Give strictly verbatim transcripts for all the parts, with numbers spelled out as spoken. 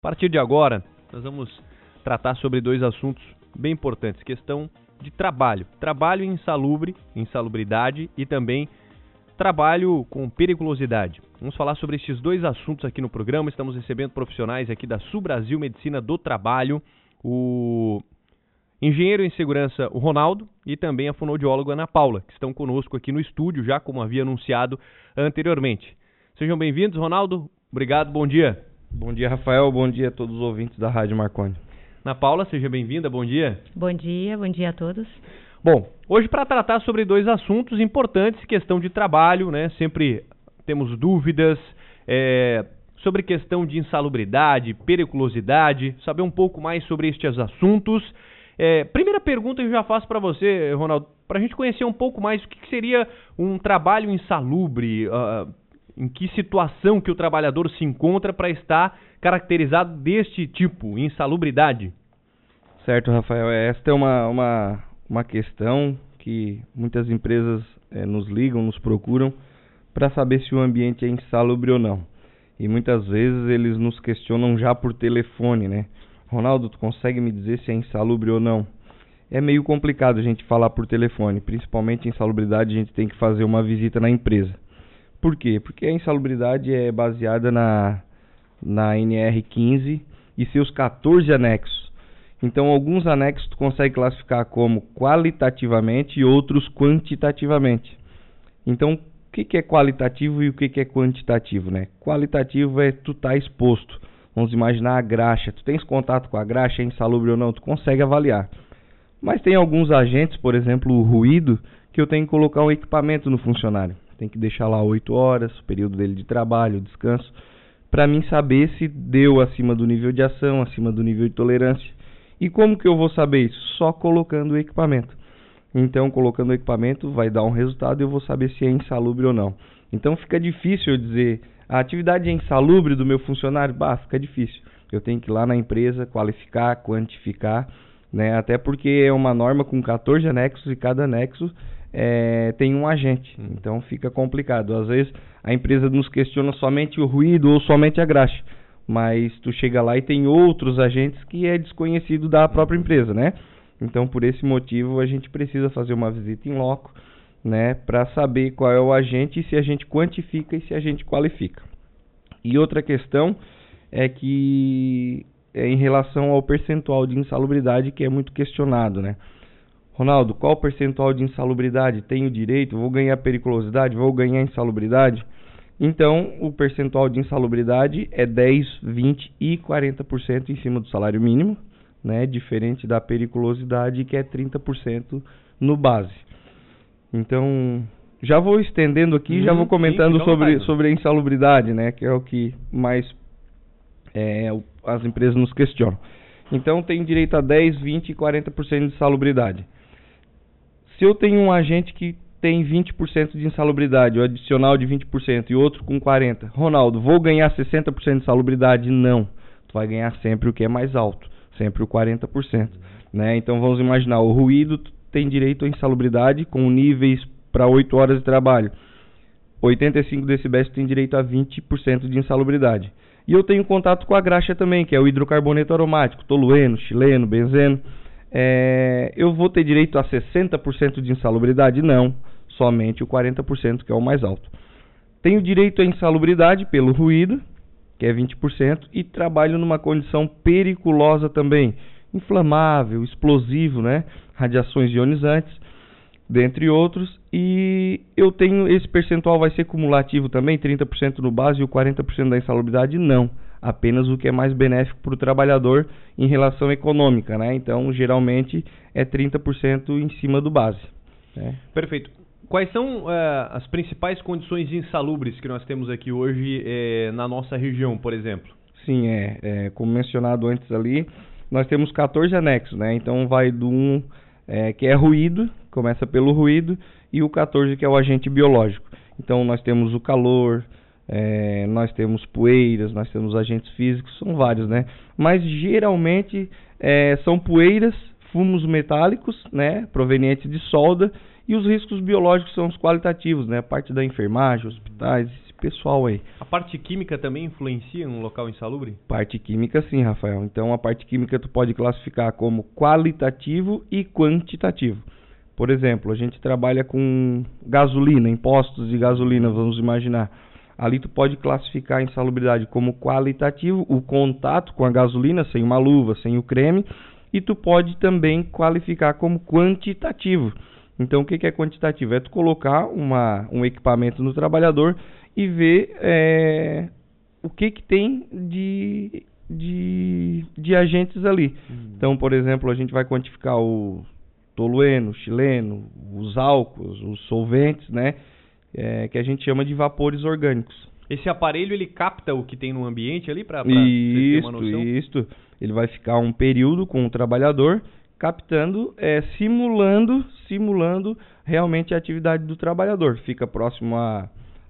A partir de agora, nós vamos tratar sobre dois assuntos bem importantes. Questão de trabalho. Trabalho insalubre, insalubridade e também trabalho com periculosidade. Vamos falar sobre esses dois assuntos aqui no programa. Estamos recebendo profissionais aqui da Sul Brasil Medicina do Trabalho, o engenheiro em segurança, o Ronaldo, e também a fonoaudióloga Ana Paula, que estão conosco aqui no estúdio, já como havia anunciado anteriormente. Sejam bem-vindos, Ronaldo. Obrigado, bom dia. Bom dia, Rafael. Bom dia a todos os ouvintes da Rádio Marconi. Ana Paula, seja bem-vinda. Bom dia. Bom dia, bom dia a todos. Bom, hoje para tratar sobre dois assuntos importantes, questão de trabalho, né? Sempre temos dúvidas é, sobre questão de insalubridade, periculosidade, saber um pouco mais sobre estes assuntos. É, primeira pergunta que eu já faço para você, Ronaldo, para a gente conhecer um pouco mais o que, que seria um trabalho insalubre, uh, em que situação que o trabalhador se encontra para estar caracterizado deste tipo, insalubridade? Certo, Rafael. Esta é uma, uma, uma questão que muitas empresas é, nos ligam, nos procuram para saber se o ambiente é insalubre ou não. E muitas vezes eles nos questionam já por telefone, né? Ronaldo, tu consegue me dizer se é insalubre ou não? É meio complicado a gente falar por telefone, principalmente insalubridade a gente tem que fazer uma visita na empresa. Por quê? Porque a insalubridade é baseada na, na N R quinze e seus quatorze anexos. Então, alguns anexos tu consegue classificar como qualitativamente e outros quantitativamente. Então, o que, que é qualitativo e o que, que é quantitativo, né? Qualitativo é tu tá exposto. Vamos imaginar a graxa. Tu tens contato com a graxa, é insalubre ou não, tu consegue avaliar. Mas tem alguns agentes, por exemplo, o ruído, que eu tenho que colocar um equipamento no funcionário. Tem que deixar lá oito horas, o período dele de trabalho, descanso, para mim saber se deu acima do nível de ação, acima do nível de tolerância. E como que eu vou saber isso? Só colocando o equipamento. Então, colocando o equipamento vai dar um resultado e eu vou saber se é insalubre ou não. Então, fica difícil eu dizer, a atividade é insalubre do meu funcionário? Bah, fica difícil. Eu tenho que ir lá na empresa, qualificar, quantificar, né? Até porque é uma norma com quatorze anexos e cada anexo É, tem um agente, então fica complicado. Às vezes a empresa nos questiona somente o ruído ou somente a graxa, mas tu chega lá e tem outros agentes que é desconhecido da própria empresa, né? Então por esse motivo a gente precisa fazer uma visita em loco, né, para saber qual é o agente e se a gente quantifica e se a gente qualifica. E outra questão é que é em relação ao percentual de insalubridade, que é muito questionado, né? Ronaldo, qual o percentual de insalubridade? Tenho direito? Vou ganhar periculosidade? Vou ganhar insalubridade? Então, o percentual de insalubridade é dez, vinte e quarenta por cento em cima do salário mínimo, né? Diferente da periculosidade, que é trinta por cento no base. Então, já vou estendendo aqui, hum, já vou comentando sim, sobre, sobre a insalubridade, né? Que é o que mais é, as empresas nos questionam. Então, tenho direito a dez, vinte e quarenta por cento de insalubridade. Se eu tenho um agente que tem vinte por cento de insalubridade, o adicional de vinte por cento e outro com quarenta por cento, Ronaldo, vou ganhar sessenta por cento de insalubridade? Não. Tu vai ganhar sempre o que é mais alto, sempre o quarenta por cento. Né? Então vamos imaginar, o ruído tem direito à insalubridade com níveis para oito horas de trabalho. oitenta e cinco decibéis tem direito a vinte por cento de insalubridade. E eu tenho contato com a graxa também, que é o hidrocarboneto aromático, tolueno, xileno, benzeno. É, eu vou ter direito a sessenta por cento de insalubridade? Não, somente o quarenta por cento, que é o mais alto. Tenho direito à insalubridade pelo ruído, que é vinte por cento, e trabalho numa condição periculosa também, inflamável, explosivo, né? Radiações ionizantes, dentre outros, e eu tenho, esse percentual vai ser cumulativo também, trinta por cento no base e o quarenta por cento da insalubridade? Não. Apenas o que é mais benéfico para o trabalhador em relação econômica, né? Então, geralmente, é trinta por cento em cima do base. Né? Perfeito. Quais são uh, as principais condições insalubres que nós temos aqui hoje eh, na nossa região, por exemplo? Sim, é, é, como mencionado antes ali, nós temos quatorze anexos, né? Então, vai do um, é, que é ruído, começa pelo ruído, e o quatorze, que é o agente biológico. Então, nós temos o calor... É, nós temos poeiras, nós temos agentes físicos, são vários, né? Mas geralmente é, são poeiras, fumos metálicos, né? Provenientes de solda, e os riscos biológicos são os qualitativos, né? A parte da enfermagem, hospitais, esse pessoal aí. A parte química também influencia num local insalubre? Parte química sim, Rafael. Então a parte química tu pode classificar como qualitativo e quantitativo. Por exemplo, a gente trabalha com gasolina, impostos de gasolina, vamos imaginar. Ali tu pode classificar a insalubridade como qualitativo, o contato com a gasolina, sem uma luva, sem o creme, e tu pode também qualificar como quantitativo. Então o que é quantitativo? É tu colocar uma, um equipamento no trabalhador e ver é, o que, que tem de, de, de agentes ali. Uhum. Então, por exemplo, a gente vai quantificar o tolueno, chileno, os álcools, os solventes, né? É, que a gente chama de vapores orgânicos. Esse aparelho, ele capta o que tem no ambiente ali para ter uma noção? Isso, isso. Ele vai ficar um período com o trabalhador captando, é, simulando, simulando realmente a atividade do trabalhador. Fica próximo a,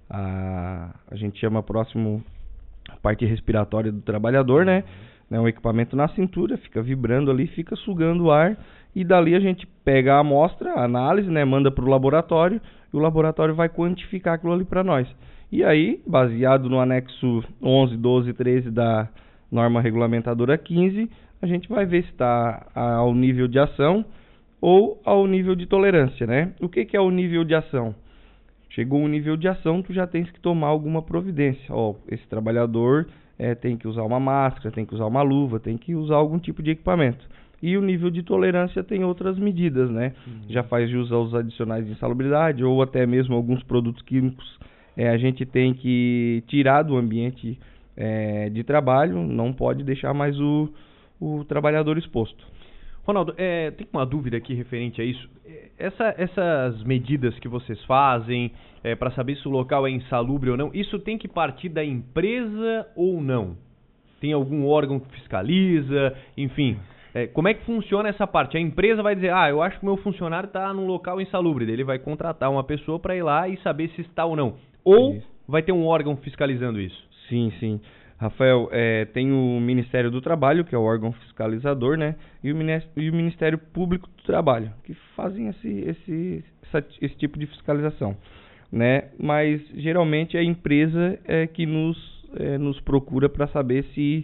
a, a gente chama próximo a parte respiratória do trabalhador, né? Né, um equipamento na cintura, fica vibrando ali, fica sugando o ar, e dali a gente pega a amostra, a análise, né, manda para o laboratório, e o laboratório vai quantificar aquilo ali para nós. E aí, baseado no anexo onze, doze e treze da norma regulamentadora quinze, a gente vai ver se está ao nível de ação ou ao nível de tolerância, né? O que, que é o nível de ação? Chegou o nível de ação, tu já tens que tomar alguma providência. Ó, esse trabalhador é, tem que usar uma máscara, tem que usar uma luva, tem que usar algum tipo de equipamento. E o nível de tolerância tem outras medidas, né? Uhum. Já faz jus aos adicionais de insalubridade ou até mesmo alguns produtos químicos. É, a gente tem que tirar do ambiente é, de trabalho, não pode deixar mais o, o trabalhador exposto. Ronaldo, é, tem uma dúvida aqui referente a isso. Essa, essas medidas que vocês fazem é, para saber se o local é insalubre ou não, isso tem que partir da empresa ou não? Tem algum órgão que fiscaliza, enfim... É, como é que funciona essa parte? A empresa vai dizer, ah, eu acho que o meu funcionário está num local insalubre. Ele vai contratar uma pessoa para ir lá e saber se está ou não. Ou isso. Vai ter um órgão fiscalizando isso? Sim, sim. Rafael, é, tem o Ministério do Trabalho, que é o órgão fiscalizador, né? E o Ministério, e o Ministério Público do Trabalho, que fazem esse, esse, essa, esse tipo de fiscalização, né? Mas, geralmente, é a empresa é, que nos, é, nos procura para saber se...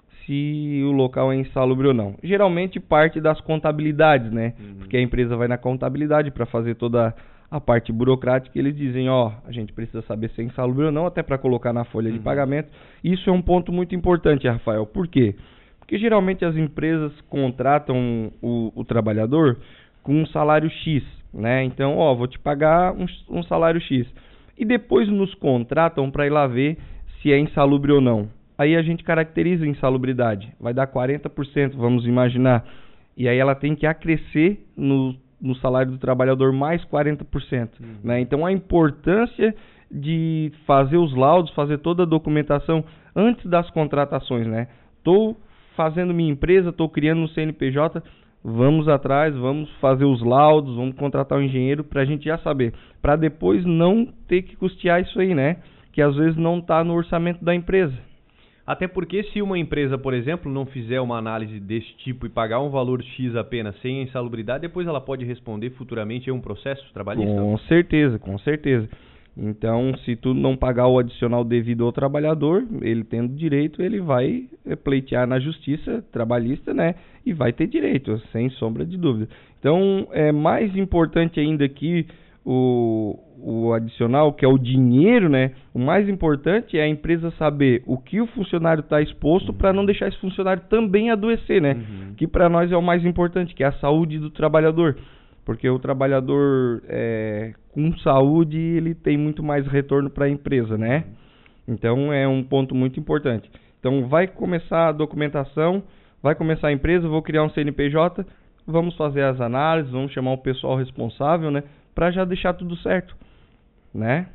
se o local é insalubre ou não. Geralmente parte das contabilidades, né? Uhum. Porque a empresa vai na contabilidade para fazer toda a parte burocrática e eles dizem, ó, a gente precisa saber se é insalubre ou não, até para colocar na folha uhum. de pagamento. Isso é um ponto muito importante, Rafael. Por quê? Porque geralmente as empresas contratam o, o trabalhador com um salário X, né? Então, ó, vou te pagar um, um salário X. E depois nos contratam para ir lá ver se é insalubre ou não. Aí a gente caracteriza a insalubridade, vai dar quarenta por cento, vamos imaginar, e aí ela tem que acrescer no, no salário do trabalhador mais quarenta por cento. Uhum. Né? Então a importância de fazer os laudos, fazer toda a documentação antes das contratações, né? Estou fazendo minha empresa, estou criando um C N P J, vamos atrás, vamos fazer os laudos, vamos contratar um engenheiro para a gente já saber, para depois não ter que custear isso aí, né? Que às vezes não está no orçamento da empresa. Até porque se uma empresa, por exemplo, não fizer uma análise desse tipo e pagar um valor X apenas sem a insalubridade, depois ela pode responder futuramente a um processo trabalhista? Com certeza, com certeza. Então, se tu não pagar o adicional devido ao trabalhador, ele tendo direito, ele vai pleitear na justiça trabalhista, né? E vai ter direito, sem sombra de dúvida. Então, é mais importante ainda que o... o adicional, que é o dinheiro, né? O mais importante é a empresa saber o que o funcionário está exposto para não deixar esse funcionário também adoecer, né? Uhum. Que para nós é o mais importante, que é a saúde do trabalhador. Porque o trabalhador é, com saúde, ele tem muito mais retorno para a empresa, né? Então é um ponto muito importante. Então vai começar a documentação, vai começar a empresa, vou criar um C N P J, vamos fazer as análises, vamos chamar o pessoal responsável, né? Para já deixar tudo certo, né?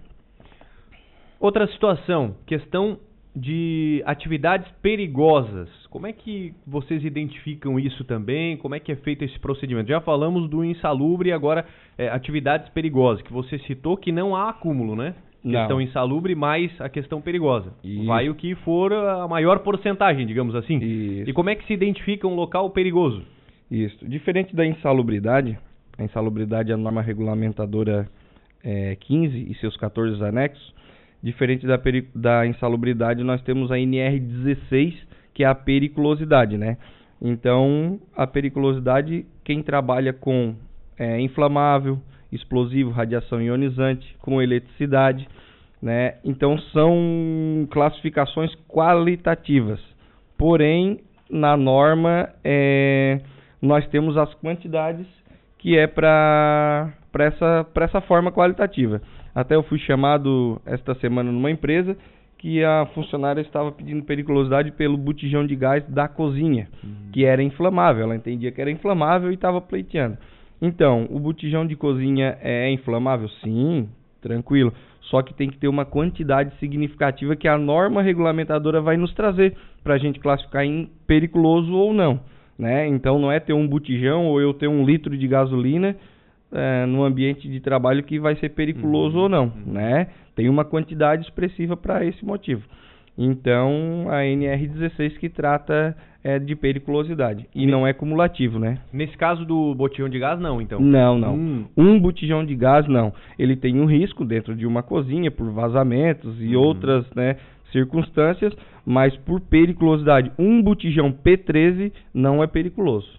Outra situação, questão de atividades perigosas. Como é que vocês identificam isso também? Como é que é feito esse procedimento? Já falamos do insalubre e agora é, atividades perigosas, que você citou que não há acúmulo, né? Não. Questão insalubre mais a questão perigosa. Isso. Vai o que for a maior porcentagem, digamos assim. Isso. E como é que se identifica um local perigoso? Isso. Diferente da insalubridade, a insalubridade é a norma regulamentadora é, quinze e seus quatorze anexos, Diferente da, peri- da insalubridade, nós temos a N R dezesseis, que é a periculosidade, né? Então, a periculosidade, quem trabalha com é, inflamável, explosivo, radiação ionizante, com eletricidade, né? Então, são classificações qualitativas. Porém, na norma, é, nós temos as quantidades que é para essa, para essa forma qualitativa. Até eu fui chamado esta semana numa empresa que a funcionária estava pedindo periculosidade pelo botijão de gás da cozinha, uhum. que era inflamável. Ela entendia que era inflamável e estava pleiteando. Então, o botijão de cozinha é inflamável? Sim, tranquilo. Só que tem que ter uma quantidade significativa que a norma regulamentadora vai nos trazer para a gente classificar em periculoso ou não, né? Então, não é ter um botijão ou eu ter um litro de gasolina é, no ambiente de trabalho que vai ser periculoso uhum. ou não, uhum. né? Tem uma quantidade expressiva para esse motivo. Então, a N R dezesseis que trata é, de periculosidade. E não é cumulativo, né? Nesse caso do botijão de gás, não, então? Não, não. Hum. Um botijão de gás, não. Ele tem um risco dentro de uma cozinha por vazamentos e hum. outras, né, circunstâncias, mas por periculosidade. Um botijão P treze não é periculoso.